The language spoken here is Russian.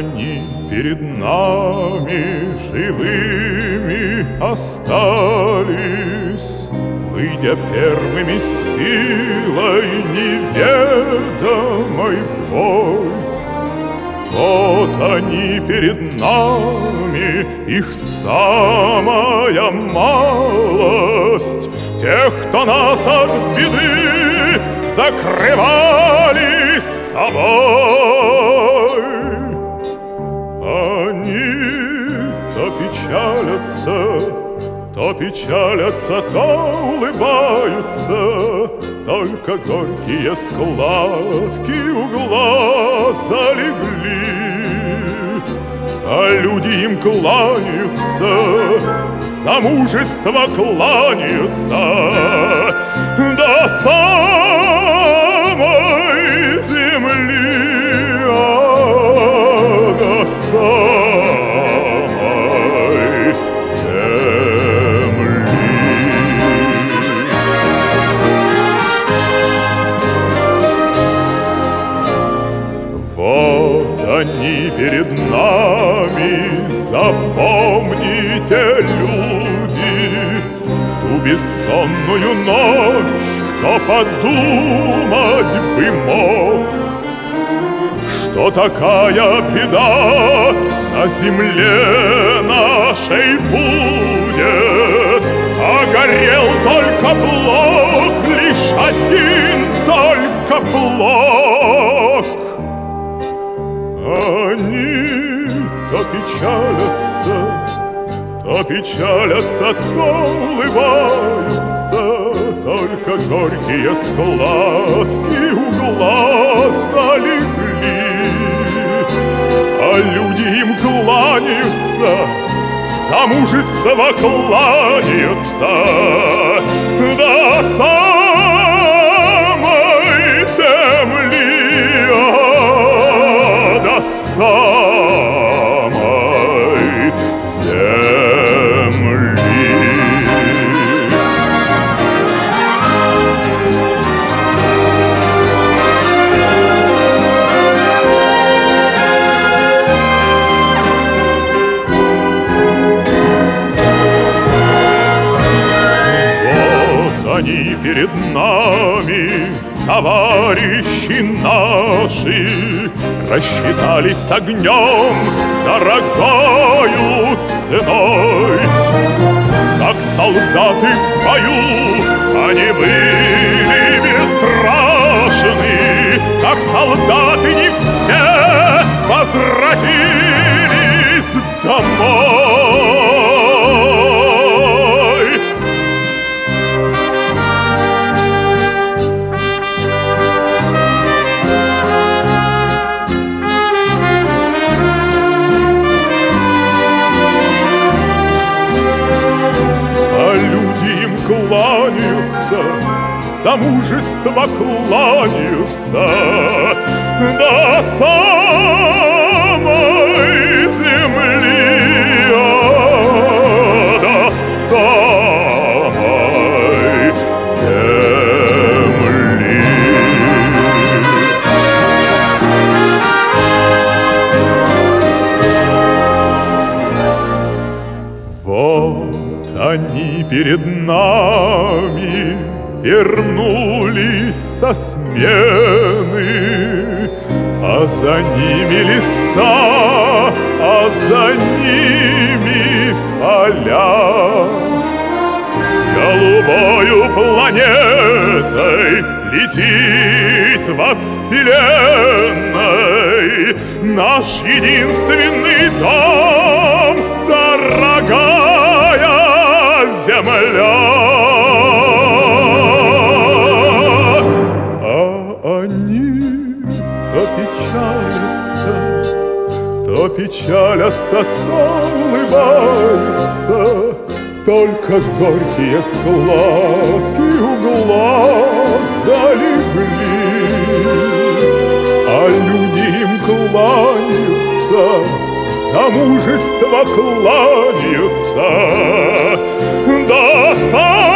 они перед нами живыми остались, выйдя первыми силой неведомой в бой. Вот они перед нами, их самая малость, тех, кто нас от беды закрывали собой. Они то печалятся, то улыбаются, только горькие складки у глаз залегли. А люди им кланяются, за мужество кланяются до самой земли, до самой земли. Вот они перед нами, запомните, люди, в ту бессонную ночь, кто подумать бы мог, что такая беда на земле нашей будет, а горел только блок, лишь один только блок. Они то печалятся, то улыбаются, только горькие складки у глаз залегли. А люди им кланяются, за мужество кланяются до самой земли, до самой земли. Они перед нами, товарищи наши, рассчитались с огнем дорогою ценой. Как солдаты в бою они были бесстрашны, как солдаты не все возвратились домой. Кланяются, за мужество кланяются до самой земли, до самой земли. Вот они перед нами вернулись со смены, а за ними леса, а за ними поля. Голубою планетой летит во вселенной наш единственный дом, дорогая земля. А они то печалятся, то улыбаются, только горькие складки у глаз залегли. А люди им кланяются, за мужество кланяются до самой